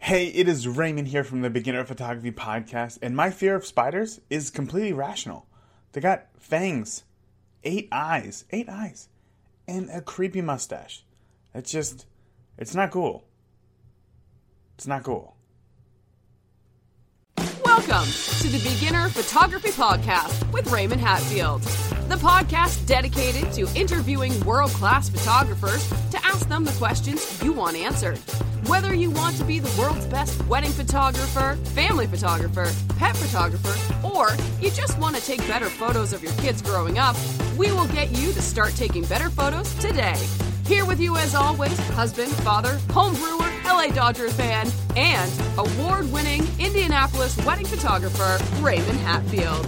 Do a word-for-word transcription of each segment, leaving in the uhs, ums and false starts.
Hey, it is Raymond here from the Beginner Photography Podcast, and my fear of spiders is completely rational. They got fangs, eight eyes, eight eyes, and a creepy mustache. It's just, it's not cool. It's not cool. Welcome to the Beginner Photography Podcast with Raymond Hatfield, the podcast dedicated to interviewing world-class photographers to ask them the questions you want answered. Whether you want to be the world's best wedding photographer, family photographer, pet photographer, or you just want to take better photos of your kids growing up, we will get you to start taking better photos today. Here with you as always, husband, father, home brewer, L A Dodgers fan, and award-winning Indianapolis wedding photographer, Raymond Hatfield.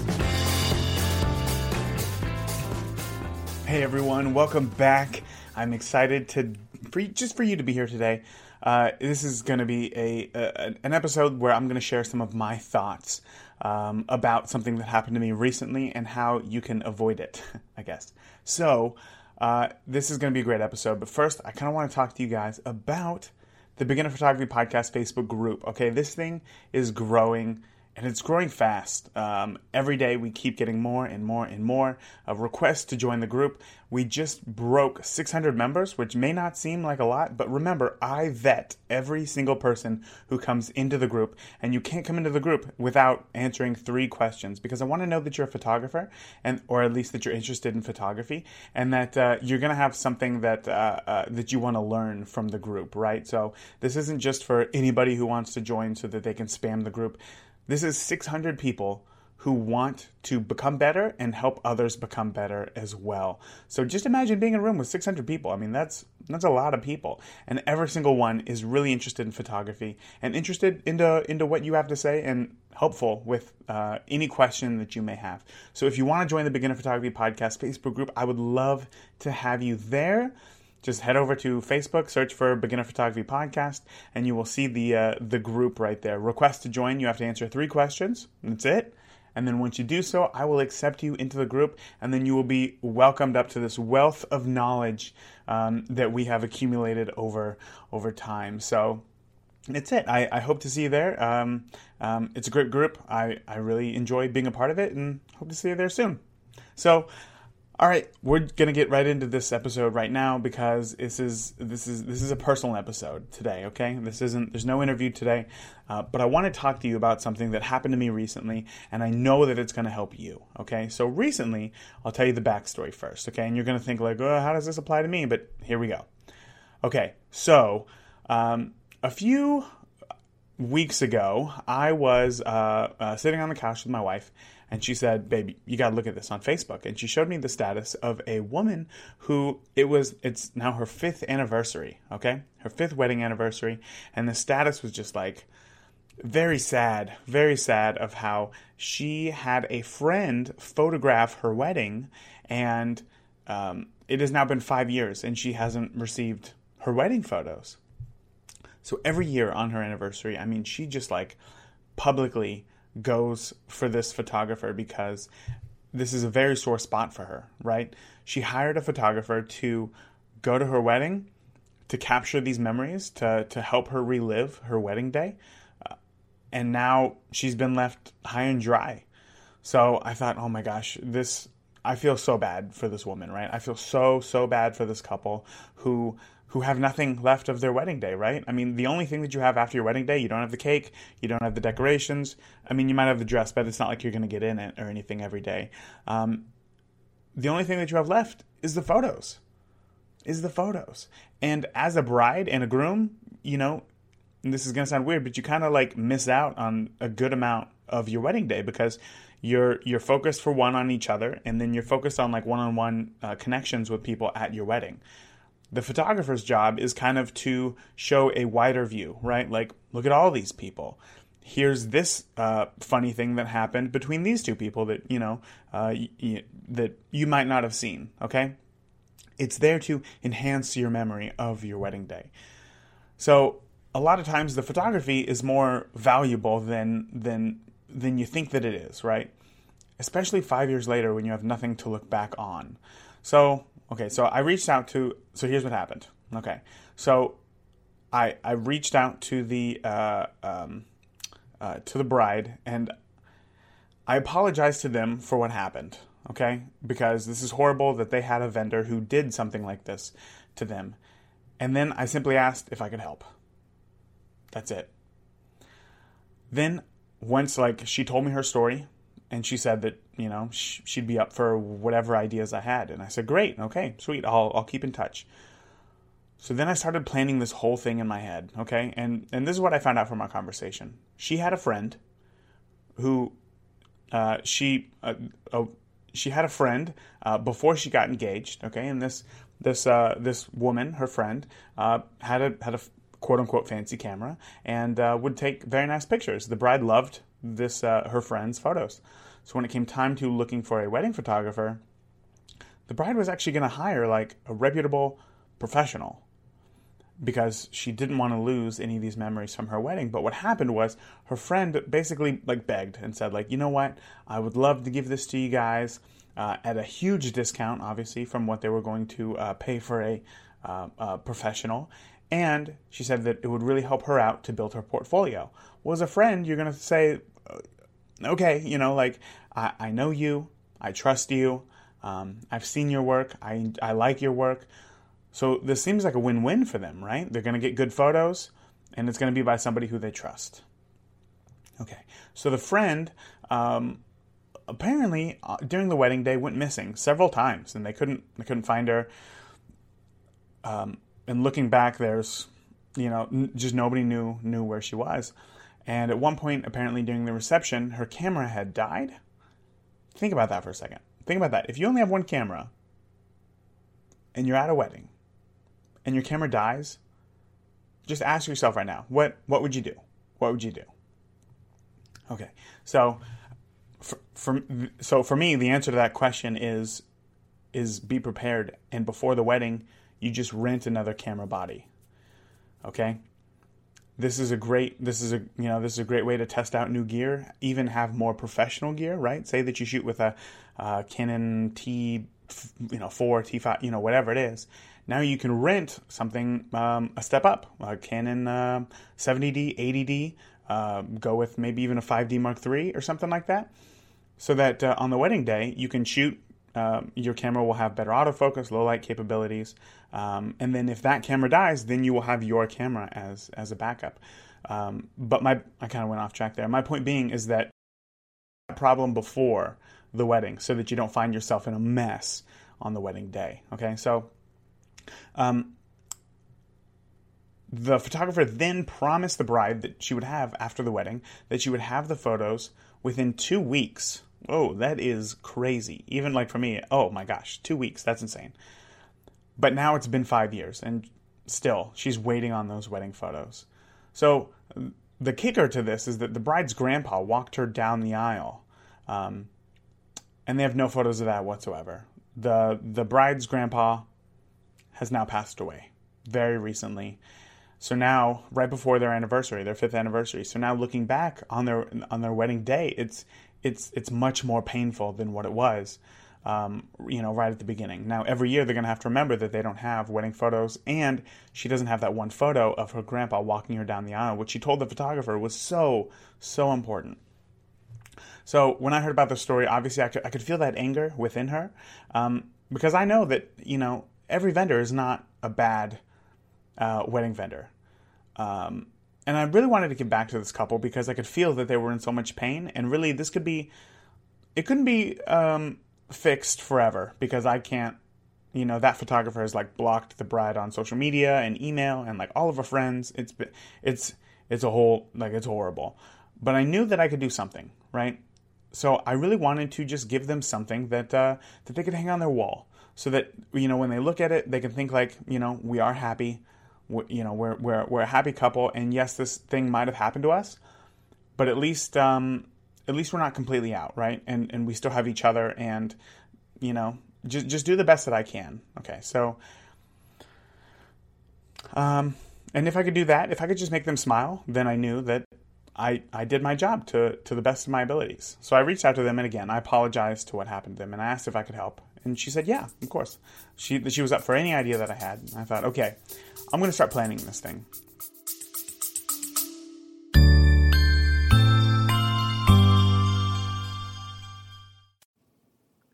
Hey everyone, welcome back. I'm excited to for just for you to be here today. Uh, this is going to be a, a an episode where I'm going to share some of my thoughts um, about something that happened to me recently and how you can avoid it, I guess. So, uh, this is going to be a great episode. But first, I kind of want to talk to you guys about the Beginner Photography Podcast Facebook group. Okay, this thing is growing. And it's growing fast. Um, every day we keep getting more and more and more uh, requests to join the group. We just broke six hundred members, which may not seem like a lot, but remember, I vet every single person who comes into the group, and you can't come into the group without answering three questions, because I want to know that you're a photographer, and or at least that you're interested in photography, and that uh, you're going to have something that uh, uh, that you want to learn from the group, right? So this isn't just for anybody who wants to join so that they can spam the group. This is six hundred people who want to become better and help others become better as well. So just imagine being in a room with six hundred people. I mean, that's that's a lot of people. And every single one is really interested in photography and interested into, into what you have to say and helpful with uh, any question that you may have. So if you want to join the Beginner Photography Podcast Facebook group, I would love to have you there. Just head over to Facebook, search for Beginner Photography Podcast, and you will see the uh, the group right there. Request to join, you have to answer three questions. That's it. And then once you do so, I will accept you into the group, and then you will be welcomed up to this wealth of knowledge um, that we have accumulated over over time. So that's it. I, I hope to see you there. Um, um, it's a great group. I, I really enjoy being a part of it, and hope to see you there soon. So, all right, we're gonna get right into this episode right now because this is this is this is a personal episode today. Okay, this isn't. There's no interview today, uh, but I want to talk to you about something that happened to me recently, and I know that it's gonna help you. Okay, so recently, I'll tell you the backstory first. Okay, and you're gonna think like, oh, how does this apply to me? But here we go. Okay, so um, a few weeks ago, I was uh, uh, sitting on the couch with my wife. And she said, baby, you got to look at this on Facebook. And she showed me the status of a woman who it was, it's now her fifth anniversary, okay? Her fifth wedding anniversary. And the status was just like very sad, very sad of how she had a friend photograph her wedding. And um, it has now been five years and she hasn't received her wedding photos. So every year on her anniversary, I mean, she just like publicly goes for this photographer because this is a very sore spot for her, right? She hired a photographer to go to her wedding, to capture these memories, to, to help her relive her wedding day. Uh, and now she's been left high and dry. So I thought, oh my gosh, this, I feel so bad for this woman, right? I feel so, so bad for this couple who who have nothing left of their wedding day, right? I mean, the only thing that you have after your wedding day, you don't have the cake, you don't have the decorations. I mean, you might have the dress, but it's not like you're going to get in it or anything every day. Um, the only thing that you have left is the photos, is the photos. And as a bride and a groom, you know, and this is going to sound weird, but you kind of like miss out on a good amount of your wedding day because you're you're focused for one on each other, and then you're focused on like one-on-one uh, connections with people at your wedding. The photographer's job is kind of to show a wider view, right? Like, look at all these people. Here's this uh, funny thing that happened between these two people that, you know, uh, y- y- that you might not have seen, okay? It's there to enhance your memory of your wedding day. So a lot of times the photography is more valuable than than than you think that it is, right? Especially five years later when you have nothing to look back on. So, okay, so I reached out to, so here's what happened. Okay, so I, I reached out to the uh, um, uh, to the bride, and I apologized to them for what happened, okay? Because this is horrible that they had a vendor who did something like this to them. And then I simply asked if I could help. That's it. Then once, like, she told me her story, and she said that, you know, sh- she'd be up for whatever ideas I had. And I said, great, okay, sweet, I'll I'll keep in touch. So then I started planning this whole thing in my head, okay? And and this is what I found out from our conversation. She had a friend who, uh, she uh, uh, she had a friend uh, before she got engaged, okay? And this this uh, this woman, her friend, uh, had a had a quote unquote fancy camera and uh, would take very nice pictures. The bride loved this uh, her friend's photos. So when it came time to looking for a wedding photographer, the bride was actually going to hire like a reputable professional, because she didn't want to lose any of these memories from her wedding. But what happened was her friend basically like begged and said, like, you know what, I would love to give this to you guys uh, at a huge discount, obviously, from what they were going to uh, pay for a uh, uh, professional. And she said that it would really help her out to build her portfolio. Well, as a friend, you're going to say, okay, you know, like, I, I know you, I trust you, um, I've seen your work, I, I like your work. So this seems like a win-win for them, right? They're going to get good photos, and it's going to be by somebody who they trust. Okay, so the friend um, apparently uh, during the wedding day went missing several times, and they couldn't they couldn't find her. Um, and looking back, there's you know n- just nobody knew knew where she was. And at one point, apparently during the reception, her camera had died. Think about that for a second. Think about that. If you only have one camera, and you're at a wedding, and your camera dies, just ask yourself right now, what what would you do? What would you do? Okay, so for, for so for me, the answer to that question is is be prepared, and before the wedding, you just rent another camera body. Okay, this is a great this is a you know this is a great way to test out new gear, even have more professional gear, right? Say that you shoot with a uh, Canon T you know four, T five, you know whatever it is. Now you can rent something um, a step up, a Canon uh, seventy D, eighty D, uh, go with maybe even a five D Mark three or something like that, so that uh, on the wedding day you can shoot. Uh, your camera will have better autofocus, low light capabilities, um, and then if that camera dies, then you will have your camera as as a backup. Um, but my I kind of went off track there. My point being is that problem before the wedding, so that you don't find yourself in a mess on the wedding day. Okay, so um, the photographer then promised the bride that she would have after the wedding that she would have the photos within two weeks. Whoa, that is crazy. Even like for me, oh my gosh, two weeks, that's insane. But now it's been five years, and still, she's waiting on those wedding photos. So the kicker to this is that the bride's grandpa walked her down the aisle, um, and they have no photos of that whatsoever. The the bride's grandpa has now passed away very recently. So now, right before their anniversary, their fifth anniversary, so now looking back on their on their wedding day, it's it's it's much more painful than what it was, um, you know, right at the beginning. Now, every year they're going to have to remember that they don't have wedding photos, and she doesn't have that one photo of her grandpa walking her down the aisle, which she told the photographer was so, so important. So when I heard about the story, obviously I could, I could feel that anger within her, um, because I know that, you know, every vendor is not a bad uh, wedding vendor. Um, and I really wanted to get back to this couple because I could feel that they were in so much pain, and really this could be, it couldn't be um, fixed forever, because I can't, you know, that photographer has like blocked the bride on social media and email and like all of her friends. It's, it's, it's a whole, like it's horrible. But I knew that I could do something, right? So I really wanted to just give them something that uh, that they could hang on their wall, so that, you know, when they look at it, they can think like, you know, we are happy, we, you know, we're we're we're a happy couple, and yes, this thing might have happened to us, but at least um, at least we're not completely out, right? And and we still have each other, and you know, just just do the best that I can. Okay, so um, and if I could do that, if I could just make them smile, then I knew that I, I did my job to, to the best of my abilities. So I reached out to them, and again, I apologized to what happened to them, and I asked if I could help. And she said, yeah, of course. She she was up for any idea that I had. And I thought, okay, I'm going to start planning this thing.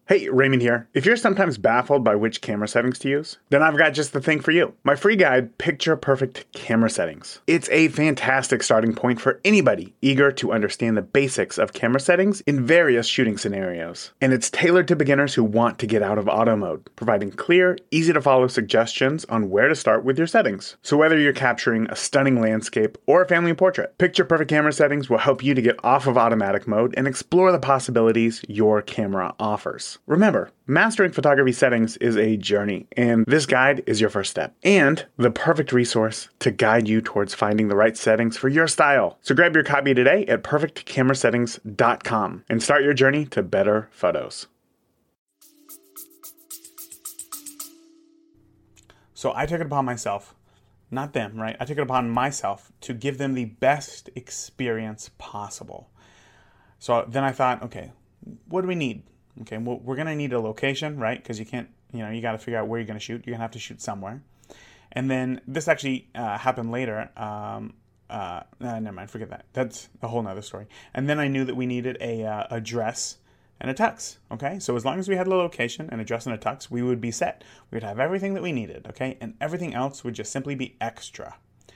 Hey, Raymond here. If you're sometimes baffled by which camera settings to use, then I've got just the thing for you. My free guide, Picture Perfect Camera Settings. It's a fantastic starting point for anybody eager to understand the basics of camera settings in various shooting scenarios. And it's tailored to beginners who want to get out of auto mode, providing clear, easy to follow suggestions on where to start with your settings. So whether you're capturing a stunning landscape or a family portrait, Picture Perfect Camera Settings will help you to get off of automatic mode and explore the possibilities your camera offers. Remember, mastering photography settings is a journey, and this guide is your first step, and the perfect resource to guide you towards finding the right settings for your style. So grab your copy today at perfect camera settings dot com and start your journey to better photos. So I took it upon myself, not them, right? I took it upon myself to give them the best experience possible. So then I thought, okay, what do we need? Okay, well, we're going to need a location, right? Because you can't, you know, you got to figure out where you're going to shoot. You're going to have to shoot somewhere. And then this actually uh, happened later. Um, uh, uh, never mind, forget that. That's a whole nother story. And then I knew that we needed a, uh, a dress and a tux, okay? So as long as we had a location and a dress and a tux, we would be set. We would have everything that we needed, okay? And everything else would just simply be extra.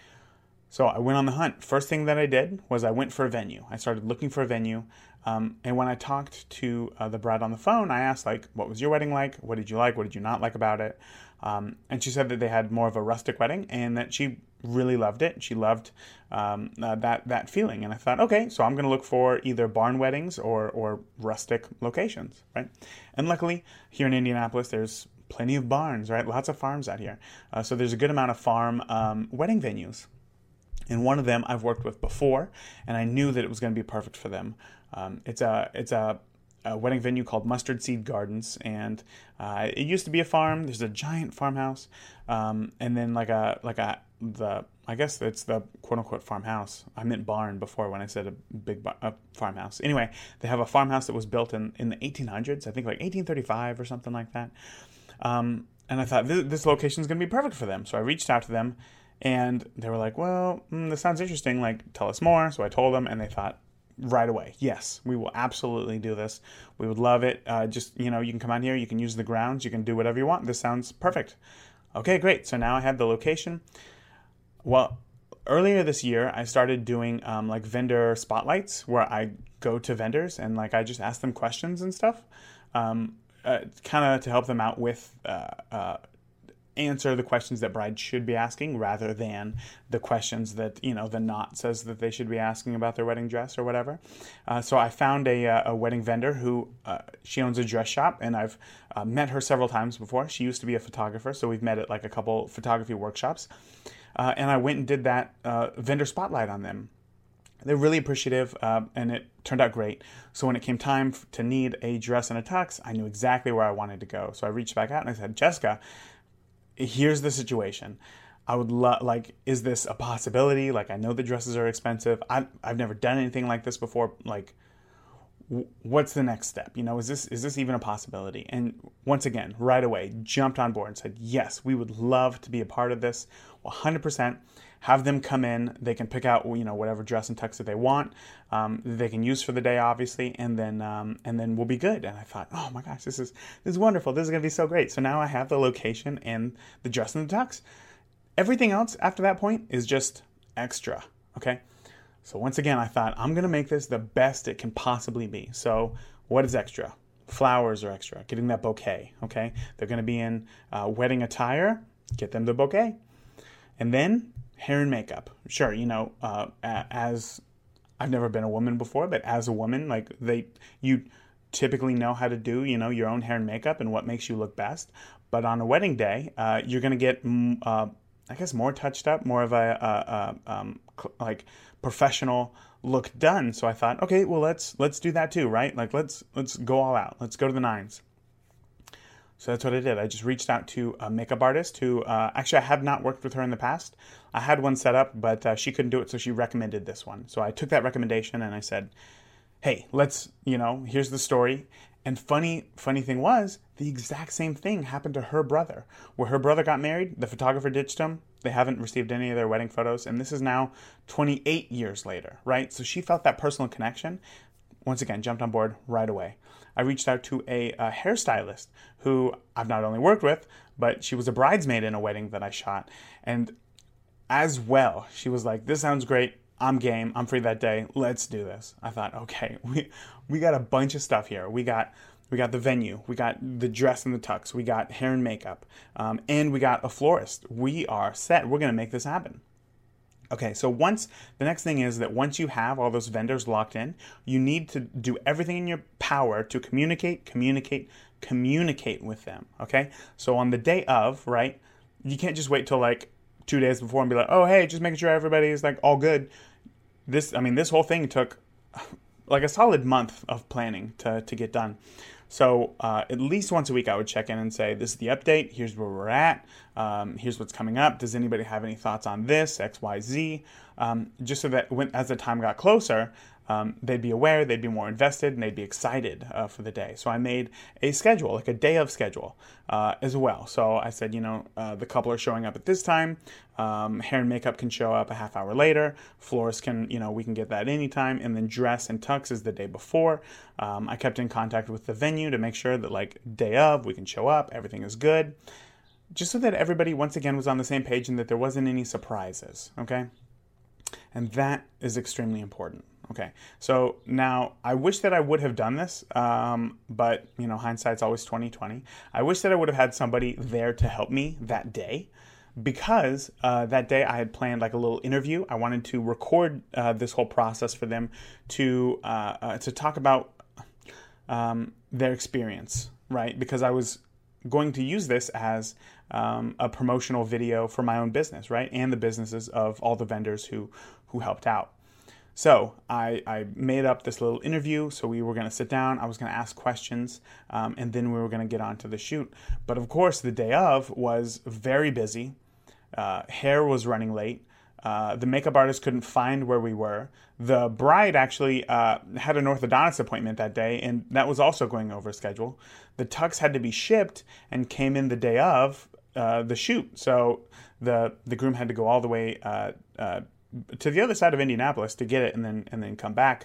So I went on the hunt. First thing that I did was I went for a venue. I started looking for a venue. Um, and when I talked to uh, the bride on the phone, I asked, like, what was your wedding like? What did you like? What did you not like about it? Um, and she said that they had more of a rustic wedding and that she really loved it. She loved um, uh, that that feeling. And I thought, okay, so I'm going to look for either barn weddings or, or rustic locations, right? And luckily, here in Indianapolis, there's plenty of barns, right? Lots of farms out here. Uh, so there's a good amount of farm um, wedding venues. And one of them I've worked with before, and I knew that it was going to be perfect for them. Um, it's a it's a, a wedding venue called Mustard Seed Gardens, and uh, it used to be a farm. There's a giant farmhouse, um, and then like a like a the I guess it's the quote unquote farmhouse. I meant barn before when I said a big bar, a farmhouse. Anyway, they have a farmhouse that was built in in the eighteen hundreds, I think like eighteen thirty-five or something like that. Um, and I thought this, this location is going to be perfect for them, so I reached out to them. And they were like, well, mm, this sounds interesting. Like, tell us more. So I told them, and they thought right away, yes, we will absolutely do this. We would love it. Uh, just, you know, you can come out here. You can use the grounds. You can do whatever you want. This sounds perfect. Okay, great. So now I have the location. Well, earlier this year, I started doing um, like vendor spotlights where I go to vendors and like I just ask them questions and stuff, um, uh, kind of to help them out with uh, uh answer the questions that brides should be asking rather than the questions that, you know, the knot says that they should be asking about their wedding dress or whatever. Uh, so I found a, a wedding vendor who, uh, she owns a dress shop, and I've uh, met her several times before. She used to be a photographer, so we've met at like a couple photography workshops. Uh, and I went and did that uh, vendor spotlight on them. They're really appreciative, uh, and it turned out great. So when it came time to need a dress and a tux, I knew exactly where I wanted to go. So I reached back out and I said, Jessica, here's the situation. I would love, like, is this a possibility? Like, I know the dresses are expensive. I, I've never done anything like this before. Like, w- what's the next step? You know, is this is this even a possibility? And once again, right away, jumped on board and said, yes, we would love to be a part of this, one hundred percent. Have them come in. They can pick out, you know, whatever dress and tux that they want. Um, they can use for the day, obviously, and then um, and then we'll be good. And I thought, oh my gosh, this is this is wonderful. This is gonna be so great. So now I have the location and the dress and the tux. Everything else after that point is just extra. Okay. So once again, I thought I'm gonna make this the best it can possibly be. So what is extra? Flowers are extra. Getting that bouquet. Okay. They're gonna be in uh, wedding attire. Get them the bouquet, and then hair and makeup. Sure, you know, uh, as I've never been a woman before, but as a woman, like they, you typically know how to do, you know, your own hair and makeup and what makes you look best. But on a wedding day, uh, you're going to get, uh, I guess, more touched up, more of a, a, a um, like professional look done. So I thought, okay, well, let's let's do that too, right? Like let's let's go all out. Let's go to the nines. So that's what I did. I just reached out to a makeup artist who, uh, actually I have not worked with her in the past. I had one set up, but uh, she couldn't do it, so she recommended this one. So I took that recommendation and I said, hey, let's, you know, here's the story. And funny, funny thing was, the exact same thing happened to her brother. Where her brother got married, the photographer ditched him. They haven't received any of their wedding photos. And this is now twenty-eight years later, right? So she felt that personal connection. once again, jumped on board right away. I reached out to a, a hairstylist who I've not only worked with, but she was a bridesmaid in a wedding that I shot. And as well, she was like, this sounds great. I'm game. I'm free that day. Let's do this. I thought, okay, we we got a bunch of stuff here. We got we got the venue. We got the dress and the tux. We got hair and makeup. Um, and we got a florist. We are set. We're going to make this happen. Okay, so once, the next thing is that once you have all those vendors locked in, you need to do everything in your power to communicate, communicate, communicate with them, okay? So on the day of, right, you can't just wait till like two days before and be like, oh, hey, just making sure everybody is like all good. This, I mean, this whole thing took like a solid month of planning to, to get done. So uh, at least once a week I would check in and say, this is the update, here's where we're at, um, here's what's coming up, does anybody have any thoughts on this, X, Y, Z, um, just so that when, as the time got closer, um, they'd be aware, they'd be more invested, and they'd be excited uh, for the day. So I made a schedule, like a day of schedule uh, as well. So I said, you know, uh, the couple are showing up at this time, um, hair and makeup can show up a half hour later, florist can, you know, we can get that anytime, and then dress and tux is the day before. Um, I kept in contact with the venue to make sure that like day of, we can show up, everything is good, just so that everybody once again was on the same page and that there wasn't any surprises, okay? And that is extremely important. Okay, so now I wish that I would have done this, um, but you know, hindsight's always twenty twenty. I wish that I would have had somebody there to help me that day, because uh, that day I had planned like a little interview. I wanted to record uh, this whole process for them to uh, uh, to talk about um, their experience, right? Because I was going to use this as um, a promotional video for my own business, right, and the businesses of all the vendors who who helped out. So I, I made up this little interview. So we were going to sit down. I was going to ask questions, um, and then we were going to get on to the shoot. But of course, the day of was very busy. Uh, hair was running late. Uh, the makeup artist couldn't find where we were. The bride actually uh, had an orthodontist appointment that day, and that was also going over schedule. The tux had to be shipped and came in the day of uh, the shoot. So the the groom had to go all the way uh, uh, to the other side of Indianapolis to get it, and then and then come back.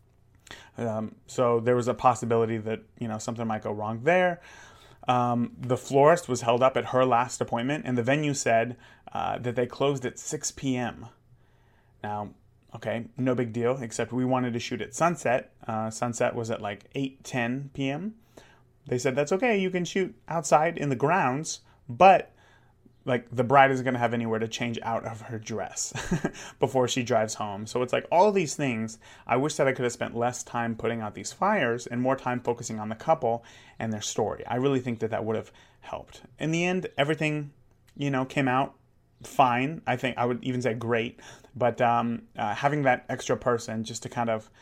Um, so there was a possibility that, you know, something might go wrong there. Um, the florist was held up at her last appointment, and the venue said uh, that they closed at six p.m. Now, okay, no big deal, except we wanted to shoot at sunset. Uh, sunset was at like eight ten p.m. They said, that's okay, you can shoot outside in the grounds, but like the bride isn't going to have anywhere to change out of her dress before she drives home. So it's like all of these things. I wish that I could have spent less time putting out these fires and more time focusing on the couple and their story. I really think that that would have helped. In the end, everything, you know, came out fine. I think I would even say great. But um, uh, having that extra person just to kind of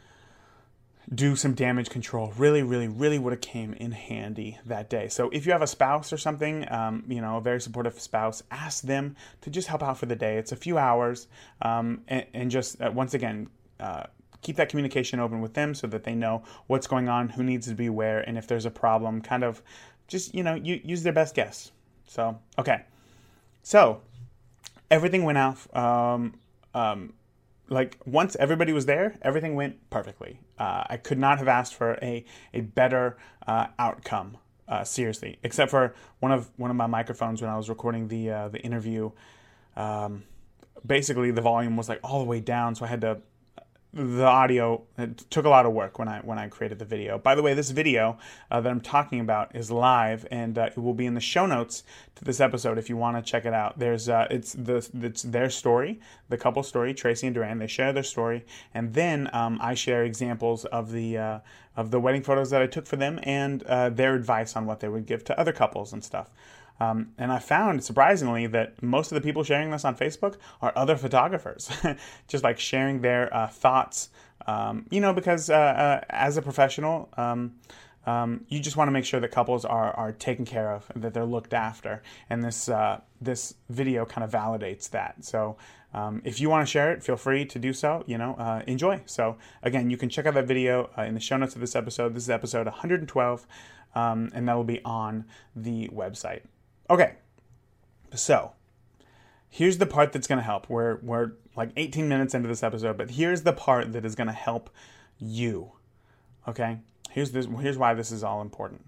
do some damage control really, really, really would have came in handy that day. So if you have a spouse or something, um, you know, a very supportive spouse, ask them to just help out for the day. It's a few hours, um, and, and just uh, once again, uh, keep that communication open with them so that they know what's going on, who needs to be where, and if there's a problem, kind of just, you know, you, use their best guess. So, okay. So everything went out, um, um, like once everybody was there, everything went perfectly. Uh, I could not have asked for a a better uh, outcome. Uh, seriously, except for one of one of my microphones when I was recording the uh, the interview. Um, basically, the volume was like all the way down, so I had to. The audio, it took a lot of work when I when I created the video. By the way, this video uh, that I'm talking about is live, and uh, it will be in the show notes to this episode if you want to check it out. There's uh, it's the it's their story, the couple story, Tracy and Duran. They share their story, and then um, I share examples of the uh, of the wedding photos that I took for them and uh, their advice on what they would give to other couples and stuff. Um, and I found, surprisingly, that most of the people sharing this on Facebook are other photographers, just like sharing their uh, thoughts, um, you know, because uh, uh, as a professional, um, um, you just want to make sure that couples are, are taken care of, that they're looked after. And this uh, this video kind of validates that. So um, if you want to share it, feel free to do so, you know, uh, enjoy. So again, you can check out that video uh, in the show notes of this episode. This is episode one hundred twelve, um, and that will be on the website. Okay, so here's the part that's going to help. We're, we're like eighteen minutes into this episode, but here's the part that is going to help you, okay? Here's this. Here's why this is all important.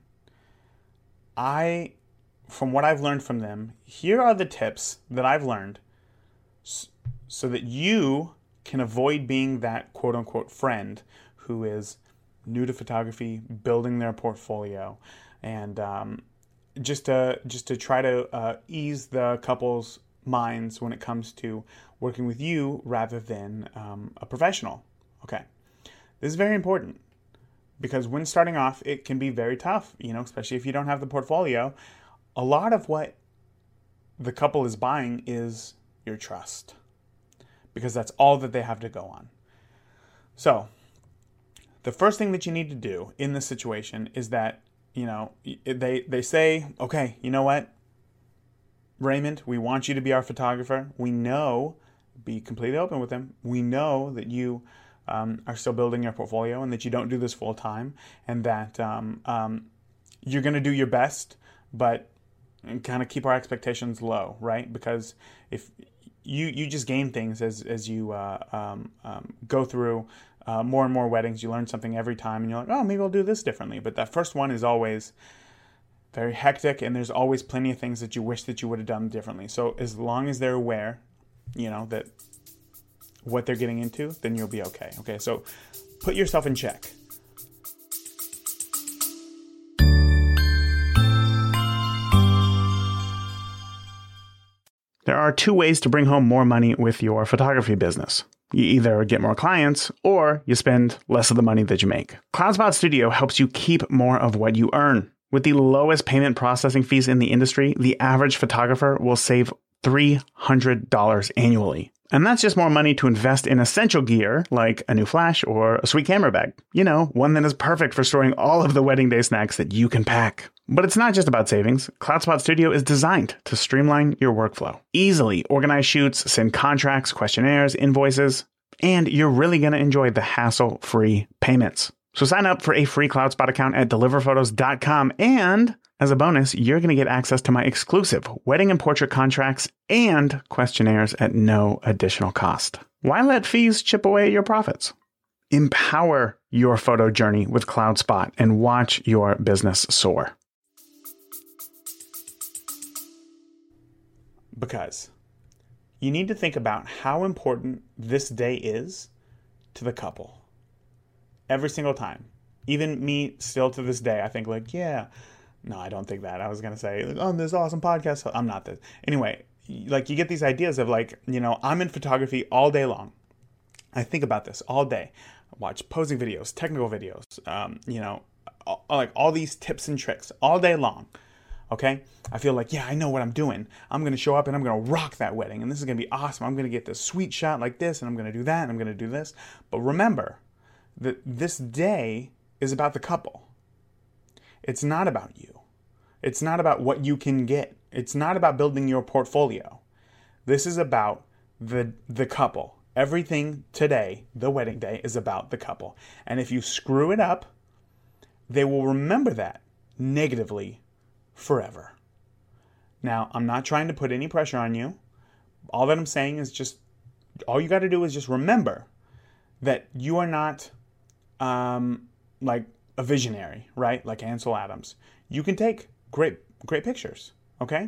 I, from what I've learned from them, here are the tips that I've learned so that you can avoid being that quote-unquote friend who is new to photography, building their portfolio, and um, just to just to try to uh, ease the couple's minds when it comes to working with you rather than um, a professional. Okay, this is very important because when starting off, it can be very tough. You know, especially if you don't have the portfolio. A lot of what the couple is buying is your trust, because that's all that they have to go on. So, the first thing that you need to do in this situation is that, you know, they they say, okay, you know what, Raymond, we want you to be our photographer. We know, be completely open with them, we know that you um, are still building your portfolio and that you don't do this full time, and that um, um, you're going to do your best, but kind of keep our expectations low, right? Because if you you just gain things as as you uh, um, um, go through uh, more and more weddings. You learn something every time, and you're like, oh, maybe I'll do this differently. But that first one is always very hectic, and there's always plenty of things that you wish that you would have done differently. So as long as they're aware, you know, that what they're getting into, then you'll be okay. Okay, so put yourself in check. There are two ways to bring home more money with your photography business. You either get more clients or you spend less of the money that you make. CloudSpot Studio helps you keep more of what you earn. With the lowest payment processing fees in the industry, the average photographer will save three hundred dollars annually. And that's just more money to invest in essential gear like a new flash or a sweet camera bag. You know, one that is perfect for storing all of the wedding day snacks that you can pack. But it's not just about savings. CloudSpot Studio is designed to streamline your workflow. Easily organize shoots, send contracts, questionnaires, invoices, and you're really going to enjoy the hassle-free payments. So sign up for a free CloudSpot account at deliver photos dot com, and as a bonus, you're going to get access to my exclusive wedding and portrait contracts and questionnaires at no additional cost. Why let fees chip away at your profits? Empower your photo journey with CloudSpot and watch your business soar. Because you need to think about how important this day is to the couple. Every single time. Even me, still to this day, I think like, yeah, no, I don't think that. I was going to say, like, on this awesome podcast. I'm not this. Anyway, like you get these ideas of like, you know, I'm in photography all day long. I think about this all day. I watch posing videos, technical videos, um, you know, all, like all these tips and tricks all day long. Okay? I feel like, yeah, I know what I'm doing. I'm going to show up and I'm going to rock that wedding. And this is going to be awesome. I'm going to get this sweet shot like this, and I'm going to do that, and I'm going to do this. But remember that this day is about the couple. It's not about you. It's not about what you can get. It's not about building your portfolio. This is about the the couple. Everything today, the wedding day, is about the couple. And if you screw it up, they will remember that negatively forever. Now, I'm not trying to put any pressure on you. All that I'm saying is just, all you got to do is just remember that you are not um, like a visionary, right? Like Ansel Adams. You can take great, great pictures, okay?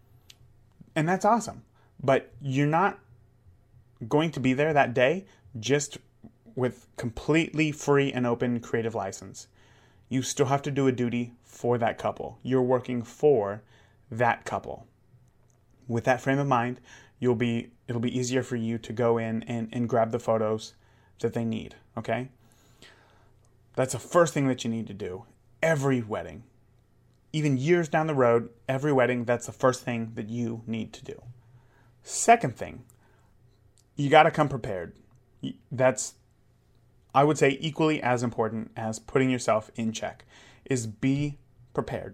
And that's awesome. But you're not going to be there that day just with completely free and open creative license. You still have to do a duty for that couple. You're working for that couple. With that frame of mind, you'll be it'll be easier for you to go in and, and grab the photos that they need, okay? That's the first thing that you need to do. Every wedding, even years down the road, every wedding, that's the first thing that you need to do. Second thing, you got to come prepared. That's, I would say, equally as important as putting yourself in check, is be prepared.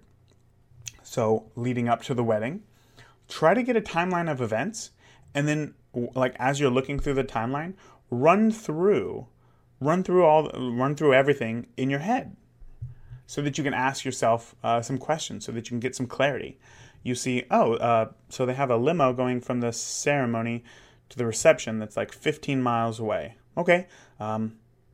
So leading up to the wedding, try to get a timeline of events, and then like as you're looking through the timeline, run through, run through all, run through everything in your head, so that you can ask yourself uh, some questions, so that you can get some clarity. You see, oh, uh, so they have a limo going from the ceremony to the reception that's like fifteen miles away. Okay, um,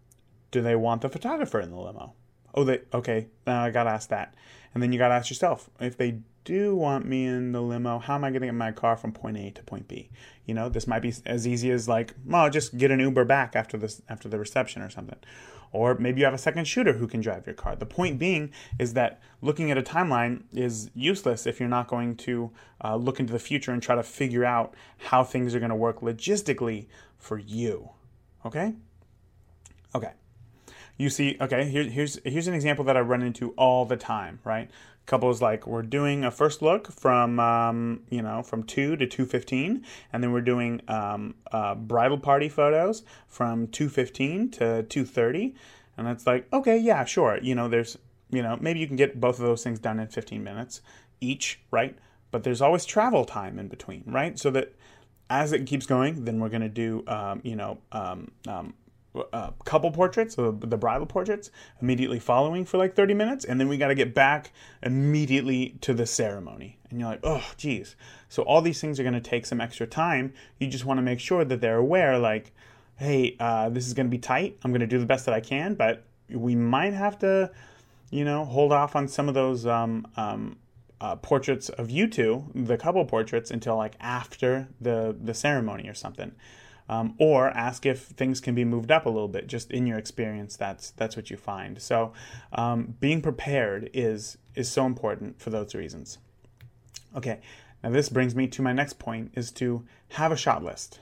do they want the photographer in the limo? Oh, they okay. Now I gotta ask that, and then you gotta ask yourself, if they do want me in the limo, how am I getting in my car from point A to point B? You know, this might be as easy as like, well, just get an Uber back after this after the reception or something. Or maybe you have a second shooter who can drive your car. The point being is that looking at a timeline is useless if you're not going to uh, look into the future and try to figure out how things are going to work logistically for you. Okay? Okay. You see, okay, here, here's here's an example that I run into all the time, right? Couples like, we're doing a first look from, um, you know, from two to two fifteen, and then we're doing um, uh, bridal party photos from two fifteen to two thirty, and it's like, okay, yeah, sure, you know, there's, you know, maybe you can get both of those things done in fifteen minutes each, right? But there's always travel time in between, right? So that as it keeps going, then we're going to do, um, you know, um, um, Uh, couple portraits, so the bridal portraits, immediately following for like thirty minutes, and then we got to get back immediately to the ceremony. And you're like, oh, geez. So all these things are going to take some extra time. You just want to make sure that they're aware, like, hey, uh, this is going to be tight. I'm going to do the best that I can, but we might have to, you know, hold off on some of those um, um, uh, portraits of you two, the couple portraits, until like after the the ceremony or something. Um, or ask if things can be moved up a little bit. Just in your experience, that's that's what you find. So um, being prepared is is so important for those reasons. Okay, now this brings me to my next point, is to have a shot list.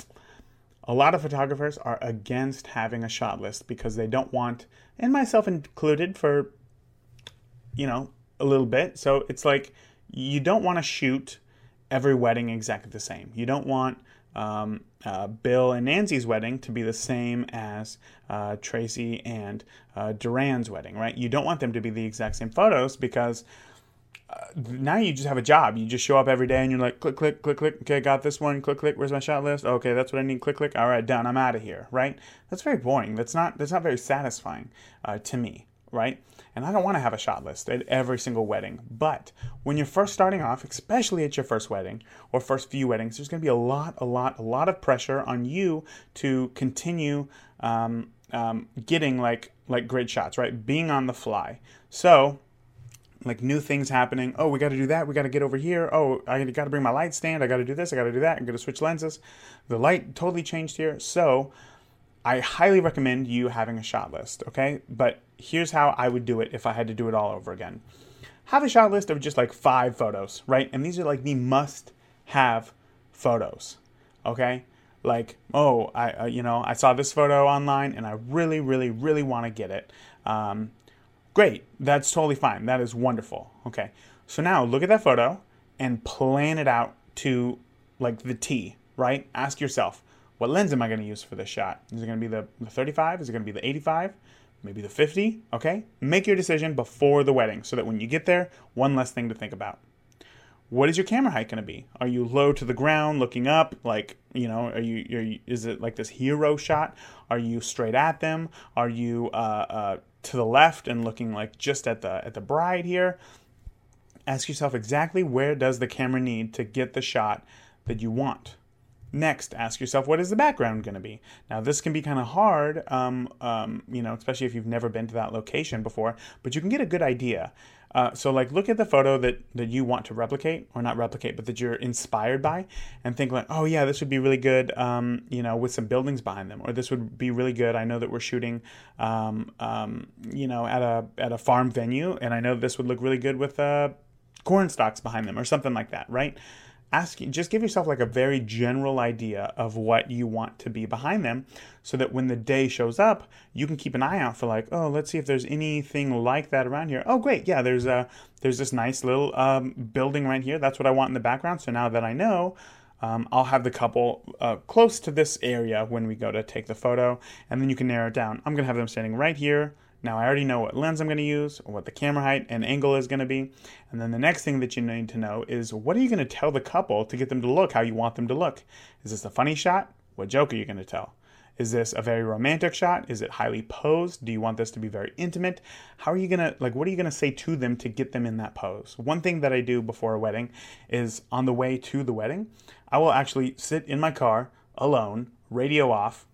A lot of photographers are against having a shot list because they don't want, and myself included for, you know, a little bit. So it's like, you don't want to shoot every wedding exactly the same. You don't want Um, uh, Bill and Nancy's wedding to be the same as uh, Tracy and uh, Duran's wedding, right? You don't want them to be the exact same photos because uh, now you just have a job. You just show up every day and you're like, click, click, click, click. Okay, got this one. Click, click. Where's my shot list? Okay, that's what I need. Click, click. All right, done. I'm out of here, right? That's very boring. That's not. That's not very satisfying uh, to me, right? And I don't want to have a shot list at every single wedding. But when you're first starting off, especially at your first wedding or first few weddings, there's going to be a lot, a lot, a lot of pressure on you to continue um, um, getting like like great shots, right? Being on the fly. So, like new things happening. Oh, we got to do that. We got to get over here. Oh, I got to bring my light stand. I got to do this. I got to do that. I'm going to switch lenses. The light totally changed here. So I highly recommend you having a shot list, okay? But here's how I would do it if I had to do it all over again. Have a shot list of just like five photos, right? And these are like the must-have photos, okay? Like, oh, I uh, you know, I saw this photo online and I really, really, really want to get it. Um, great, that's totally fine. That is wonderful, okay? So now look at that photo and plan it out to like the T, right? Ask yourself, what lens am I going to use for this shot? Is it going to be the, the thirty-five? Is it going to be the eighty-five? Maybe the fifty? Okay? Make your decision before the wedding so that when you get there, one less thing to think about. What is your camera height going to be? Are you low to the ground, looking up? Like, you know, are you, are you is it like this hero shot? Are you straight at them? Are you uh, uh, to the left and looking like just at the at the bride here? Ask yourself exactly where does the camera need to get the shot that you want. Next, ask yourself, what is the background going to be? Now, this can be kind of hard, um, um, you know, especially if you've never been to that location before, but you can get a good idea. Uh, so, like, look at the photo that, that you want to replicate, or not replicate, but that you're inspired by, and think like, oh, yeah, this would be really good, um, you know, with some buildings behind them, or this would be really good. I know that we're shooting, um, um, you know, at a at a farm venue, and I know this would look really good with uh, corn stalks behind them, or something like that, right? Ask, just give yourself like a very general idea of what you want to be behind them so that when the day shows up, you can keep an eye out for like, oh, let's see if there's anything like that around here. Oh, great. Yeah, there's a, there's this nice little um, building right here. That's what I want in the background. So now that I know, um, I'll have the couple uh, close to this area when we go to take the photo, and then you can narrow it down. I'm going to have them standing right here. Now I already know what lens I'm going to use, or what the camera height and angle is going to be. And then the next thing that you need to know is, what are you going to tell the couple to get them to look how you want them to look? Is this a funny shot? What joke are you going to tell? Is this a very romantic shot? Is it highly posed? Do you want this to be very intimate? How are you going to, like, what are you going to say to them to get them in that pose? One thing that I do before a wedding is on the way to the wedding, I will actually sit in my car alone, radio off,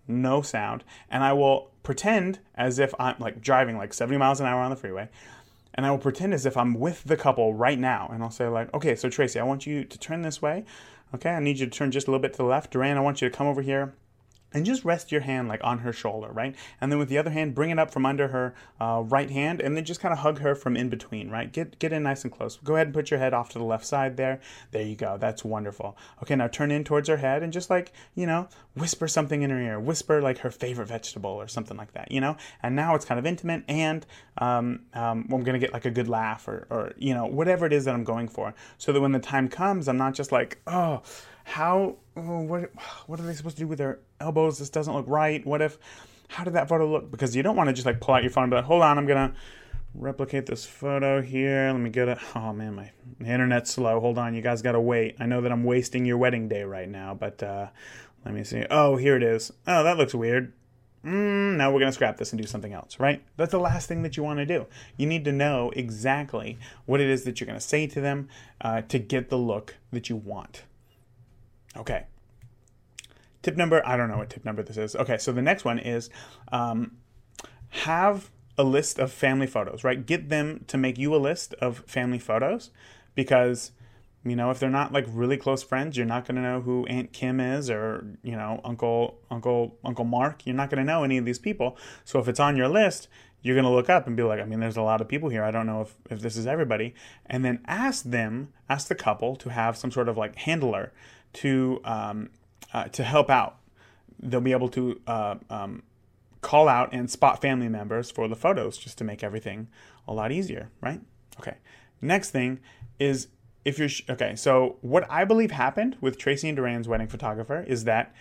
no sound, and I will pretend as if I'm like driving like seventy miles an hour on the freeway, and I will pretend as if I'm with the couple right now, and I'll say like, okay, so Tracy, I want you to turn this way. Okay, I need you to turn just a little bit to the left. Duran, I want you to come over here and just rest your hand like on her shoulder, right? And then with the other hand, bring it up from under her uh, right hand, and then just kind of hug her from in between, right? Get get in nice and close. Go ahead and put your head off to the left side there. There you go. That's wonderful. Okay, now turn in towards her head and just like, you know, whisper something in her ear. Whisper like her favorite vegetable or something like that, you know? And now it's kind of intimate, and um, um, I'm going to get like a good laugh or, or, you know, whatever it is that I'm going for. So that when the time comes, I'm not just like, oh, how, oh, what, what are they supposed to do with their elbows? This doesn't look right. What if, how did that photo look? Because you don't want to just like pull out your phone and be like, hold on, I'm going to replicate this photo here. Let me get it. Oh man, my, my internet's slow. Hold on. You guys got to wait. I know that I'm wasting your wedding day right now, but uh, let me see. Oh, here it is. Oh, that looks weird. Mm, now we're going to scrap this and do something else, right? That's the last thing that you want to do. You need to know exactly what it is that you're going to say to them uh, to get the look that you want. Okay. Tip number, I don't know what tip number this is. Okay, so the next one is um, have a list of family photos, right? Get them to make you a list of family photos because, you know, if they're not like really close friends, you're not going to know who Aunt Kim is or, you know, Uncle, Uncle, Uncle Mark. You're not going to know any of these people. So if it's on your list, you're going to look up and be like, I mean, there's a lot of people here. I don't know if, if this is everybody. And then ask them, ask the couple to have some sort of like handler to um, uh, to help out. They'll be able to uh, um, call out and spot family members for the photos just to make everything a lot easier, right? Okay. Next thing is if you're... Sh- okay, so what I believe happened with Tracy and Duran's wedding photographer is that,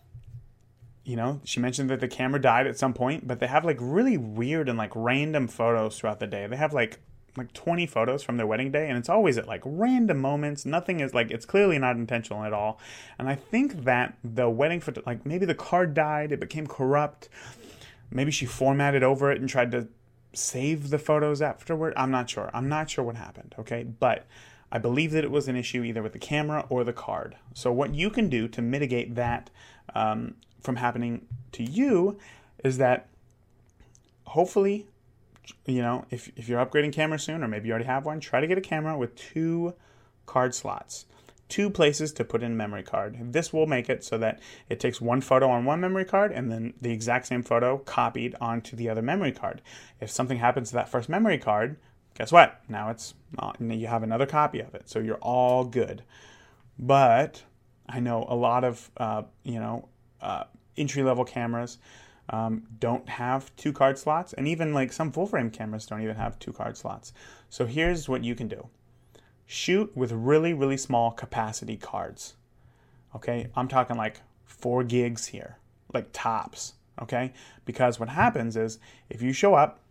you know, she mentioned that the camera died at some point, but they have like really weird and like random photos throughout the day. They have like like twenty photos from their wedding day, and it's always at like random moments. Nothing is like, it's clearly not intentional at all. And I think that the wedding photo, like maybe the card died, it became corrupt. Maybe she formatted over it and tried to save the photos afterward. I'm not sure. I'm not sure what happened. Okay. But I believe that it was an issue either with the camera or the card. So what you can do to mitigate that um, from happening to you is that hopefully, you know, if, if you're upgrading cameras soon, or maybe you already have one, try to get a camera with two card slots, two places to put in memory card. This will make it so that it takes one photo on one memory card and then the exact same photo copied onto the other memory card. If something happens to that first memory card, guess what? Now it's not, you have another copy of it, so you're all good. But I know a lot of uh, you know uh, entry-level cameras Um, don't have two card slots, and even like some full frame cameras don't even have two card slots. So here's what you can do. Shoot with really, really small capacity cards. Okay, I'm talking like four gigs here, like tops, okay? Because what happens is if you show up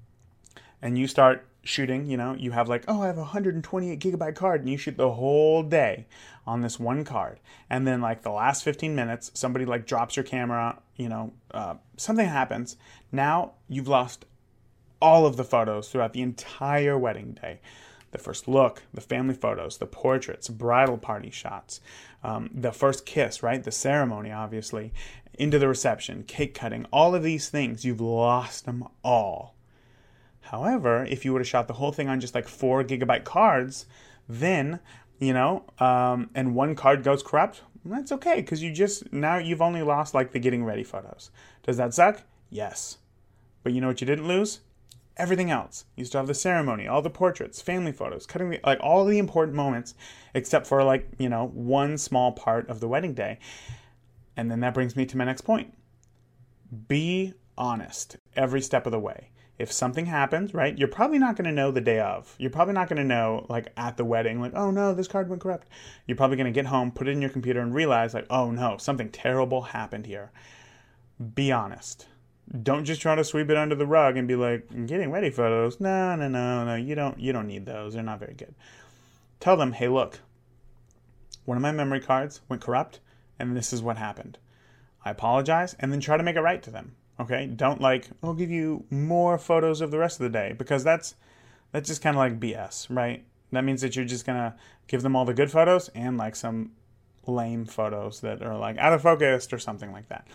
and you start shooting, you know, you have like, oh, I have a one hundred twenty-eight gigabyte card, and you shoot the whole day on this one card. And then like the last fifteen minutes, somebody like drops your camera, you know, uh, something happens. Now you've lost all of the photos throughout the entire wedding day. The first look, the family photos, the portraits, bridal party shots, um, the first kiss, right? The ceremony, obviously, into the reception, cake cutting, all of these things, you've lost them all. However, if you would have shot the whole thing on just like four gigabyte cards, then, you know, um, and one card goes corrupt, that's okay, because you just, now you've only lost like the getting ready photos. Does that suck? Yes. But you know what you didn't lose? Everything else. You still have the ceremony, all the portraits, family photos, cutting the, like all the important moments, except for like, you know, one small part of the wedding day. And then that brings me to my next point. Be honest every step of the way. If something happens, right, you're probably not going to know the day of. You're probably not going to know, like, at the wedding, like, oh, no, this card went corrupt. You're probably going to get home, put it in your computer, and realize, like, oh, no, something terrible happened here. Be honest. Don't just try to sweep it under the rug and be like, getting ready photos. No, no, no, no, you don't, you don't need those. They're not very good. Tell them, hey, look, one of my memory cards went corrupt, and this is what happened. I apologize, and then try to make it right to them. Okay, don't like, I'll give you more photos of the rest of the day, because that's that's just kind of like B S, right? That means that you're just going to give them all the good photos and like some lame photos that are like out of focus or something like that.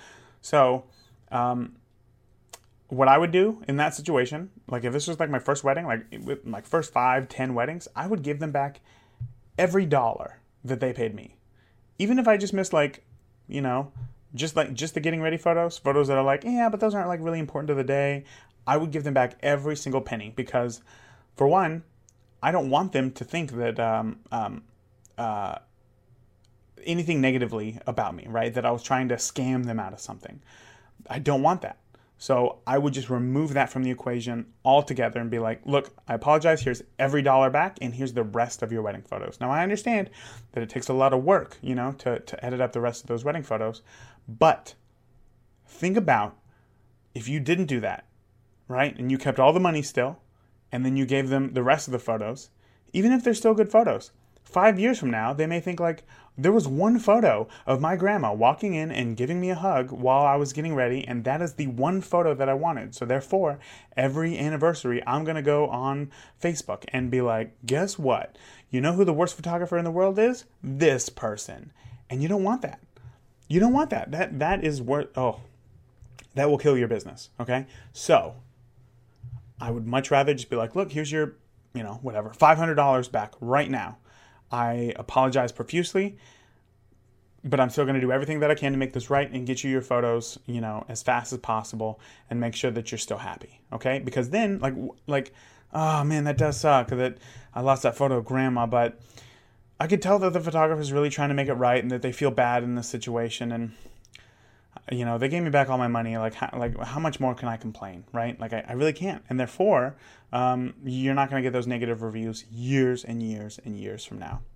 So, um, what I would do in that situation, like if this was like my first wedding, like with my first five, ten weddings, I would give them back every dollar that they paid me. Even if I just missed like, you know, just like just the getting ready photos, photos that are like, yeah, but those aren't like really important to the day. I would give them back every single penny because, for one, I don't want them to think that um, um, uh, anything negatively about me, right? That I was trying to scam them out of something. I don't want that. So I would just remove that from the equation altogether and be like, look, I apologize. Here's every dollar back, and here's the rest of your wedding photos. Now, I understand that it takes a lot of work, you know, to, to edit up the rest of those wedding photos. But think about if you didn't do that, right? And you kept all the money still, and then you gave them the rest of the photos, even if they're still good photos. Five years from now, they may think like, there was one photo of my grandma walking in and giving me a hug while I was getting ready, and that is the one photo that I wanted. So therefore, every anniversary, I'm going to go on Facebook and be like, guess what? You know who the worst photographer in the world is? This person. And you don't want that. You don't want that. That That is worth, oh, that will kill your business, okay? So, I would much rather just be like, look, here's your, you know, whatever, five hundred dollars back right now. I apologize profusely, but I'm still going to do everything that I can to make this right and get you your photos, you know, as fast as possible and make sure that you're still happy, okay? Because then, like, like, oh man, that does suck that I lost that photo of grandma, but I could tell that the photographer is really trying to make it right and that they feel bad in this situation, and you know, they gave me back all my money. Like, how, like how much more can I complain, right? Like, I, I really can't. And therefore, um, you're not going to get those negative reviews years and years and years from now.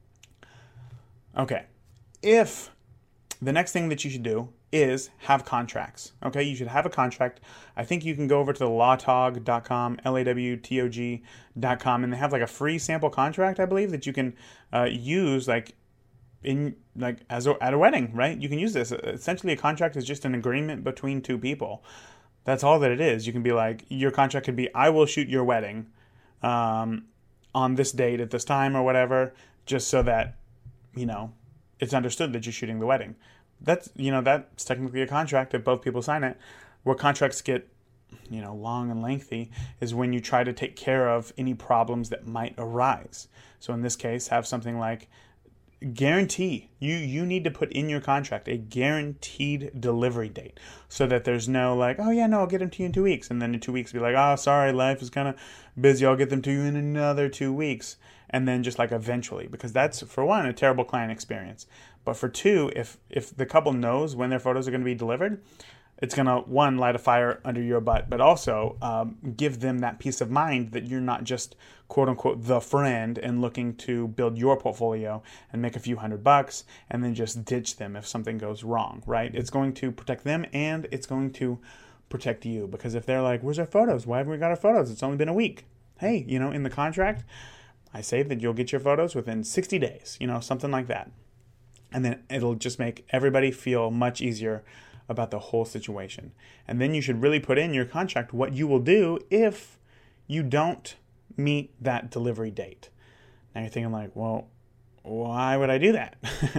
Okay. If the next thing that you should do is have contracts, okay? You should have a contract. I think you can go over to the lawtog dot com, L A W T O G dot com, and they have like a free sample contract, I believe, that you can uh, use, like, in like as a, at a wedding, right? You can use this. Essentially, a contract is just an agreement between two people. That's all that it is. You can be like, your contract could be, I will shoot your wedding um, on this date at this time or whatever, just so that, you know, it's understood that you're shooting the wedding. That's, you know, that's technically a contract if both people sign it. Where contracts get, you know, long and lengthy is when you try to take care of any problems that might arise. So in this case, have something like, guarantee you you need to put in your contract a guaranteed delivery date so that there's no like, oh yeah, no, I'll get them to you in two weeks, and then in two weeks be like, oh sorry, life is kind of busy, I'll get them to you in another two weeks, and then just like eventually, because that's, for one, a terrible client experience, but for two, if if the couple knows when their photos are going to be delivered, it's going to, one, light a fire under your butt, but also um, give them that peace of mind that you're not just, quote unquote, the friend and looking to build your portfolio and make a few hundred bucks and then just ditch them if something goes wrong, right? It's going to protect them and it's going to protect you, because if they're like, where's our photos? Why haven't we got our photos? It's only been a week. Hey, you know, in the contract, I say that you'll get your photos within sixty days, you know, something like that. And then it'll just make everybody feel much easier about the whole situation. And then you should really put in your contract what you will do if you don't meet that delivery date. Now you're thinking like, well, why would I do that?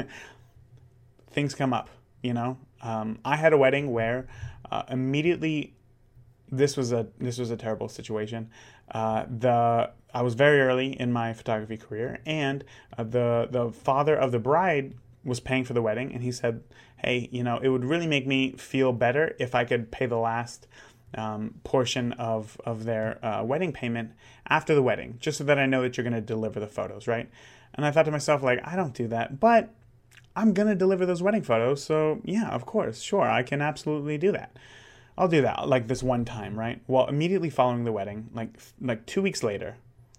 Things come up, you know. Um, I had a wedding where uh, immediately this was a this was a terrible situation. Uh, the I was very early in my photography career, and uh, the the father of the bride was paying for the wedding, and he said, hey, you know, it would really make me feel better if I could pay the last um, portion of, of their uh, wedding payment after the wedding, just so that I know that you're going to deliver the photos, right? And I thought to myself, like, I don't do that, but I'm going to deliver those wedding photos, so yeah, of course, sure, I can absolutely do that. I'll do that, like this one time, right? Well, immediately following the wedding, like like two weeks later,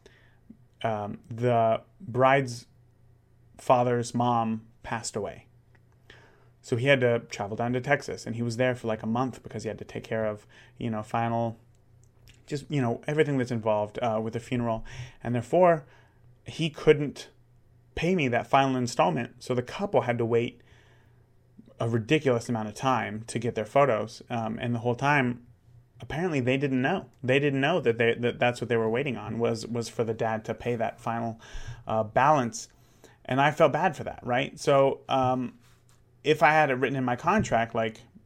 um, the bride's father's mom passed away. So he had to travel down to Texas, and he was there for like a month because he had to take care of, you know, final, just, you know, everything that's involved uh, with the funeral. And therefore, he couldn't pay me that final installment. So the couple had to wait a ridiculous amount of time to get their photos. Um, and the whole time, apparently they didn't know. They didn't know that they that that's what they were waiting on, was, was for the dad to pay that final uh, balance. And I felt bad for that, right? So um, if I had it written in my contract, like,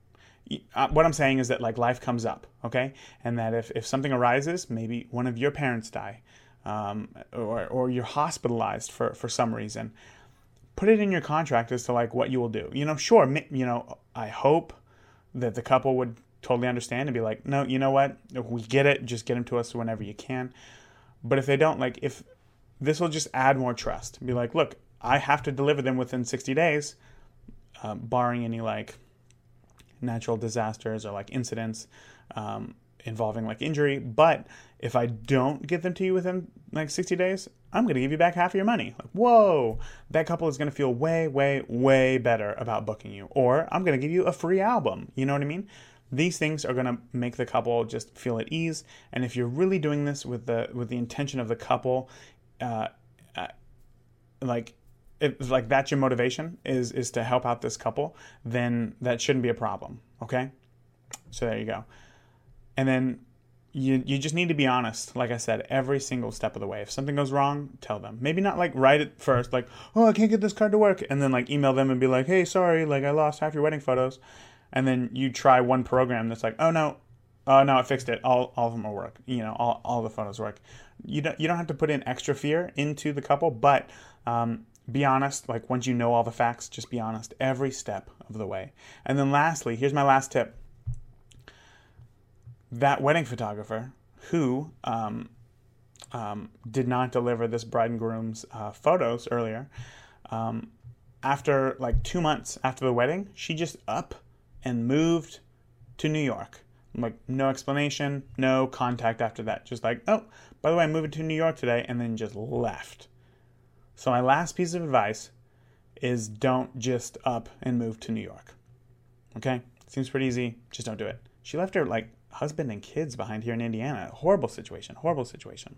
uh, what I'm saying is that like life comes up, okay? And that if, if something arises, maybe one of your parents die, um, or, or you're hospitalized for, for some reason, put it in your contract as to like what you will do. You know, sure, you know, I hope that the couple would totally understand and be like, no, you know what? We get it. Just get them to us whenever you can. But if they don't, like, if this will just add more trust. Be like, look, I have to deliver them within sixty days, uh, barring any like natural disasters or like incidents um, involving like injury. But if I don't get them to you within like sixty days, I'm going to give you back half of your money. Like, whoa, that couple is going to feel way, way, way better about booking you. Or I'm going to give you a free album. You know what I mean? These things are going to make the couple just feel at ease. And if you're really doing this with the with the intention of the couple, uh, uh, like if like that's your motivation is is to help out this couple, then that shouldn't be a problem. Okay, so there you go. And then you you just need to be honest. Like I said, every single step of the way. If something goes wrong, tell them. Maybe not like right at first, like, oh, I can't get this card to work, and then like email them and be like, hey, sorry, like I lost half your wedding photos. And then you try one program that's like, oh no, oh no, it fixed it. All all of them will work. You know, all all the photos work. You don't you don't have to put in extra fear into the couple, but um, be honest. Like once you know all the facts, just be honest every step of the way. And then lastly, here's my last tip. That wedding photographer who um, um, did not deliver this bride and groom's uh, photos earlier, um, after like two months after the wedding, she just up and moved to New York. Like, no explanation, no contact after that. Just like, oh, by the way, I'm moving to New York today, and then just left. So my last piece of advice is don't just up and move to New York. Okay? Seems pretty easy. Just don't do it. She left her, like, husband and kids behind here in Indiana. Horrible situation. Horrible situation.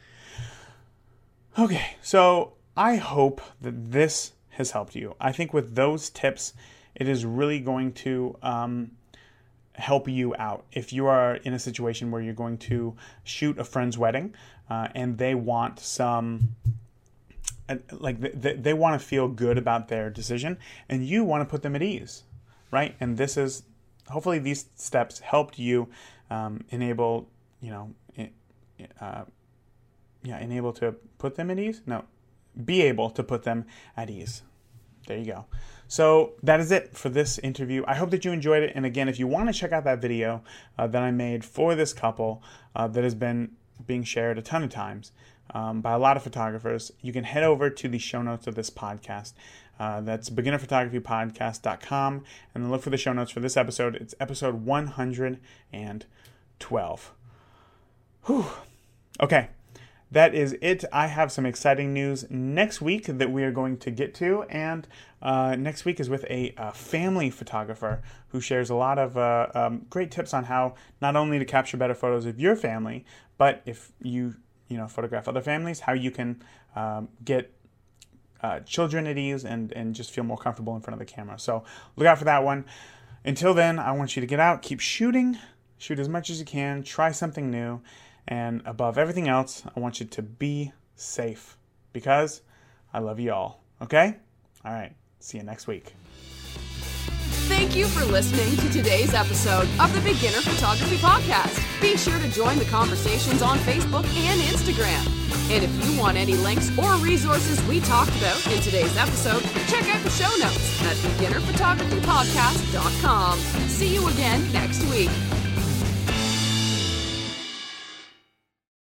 Okay, so I hope that this has helped you. I think with those tips, it is really going to um, help you out. If you are in a situation where you're going to shoot a friend's wedding uh, and they want some, uh, like they, they want to feel good about their decision and you want to put them at ease, right? And this is, hopefully these steps helped you um, enable, you know, uh, yeah, enable to put them at ease? No, be able to put them at ease. There you go. So that is it for this interview. I hope that you enjoyed it. And again, if you want to check out that video uh, that I made for this couple uh, that has been being shared a ton of times um, by a lot of photographers, you can head over to the show notes of this podcast. Uh, that's beginner photography podcast dot com, and then look for the show notes for this episode. It's episode one hundred twelve. Whew. Okay. That is it. I have some exciting news next week that we are going to get to, and uh, next week is with a, a family photographer who shares a lot of uh, um, great tips on how not only to capture better photos of your family, but if you you know photograph other families, how you can um, get uh, children at ease and and just feel more comfortable in front of the camera. So look out for that one. Until then, I want you to get out, keep shooting, shoot as much as you can, try something new. And above everything else, I want you to be safe because I love you all. Okay? All right. See you next week. Thank you for listening to today's episode of the Beginner Photography Podcast. Be sure to join the conversations on Facebook and Instagram. And if you want any links or resources we talked about in today's episode, check out the show notes at beginner photography podcast dot com. See you again next week.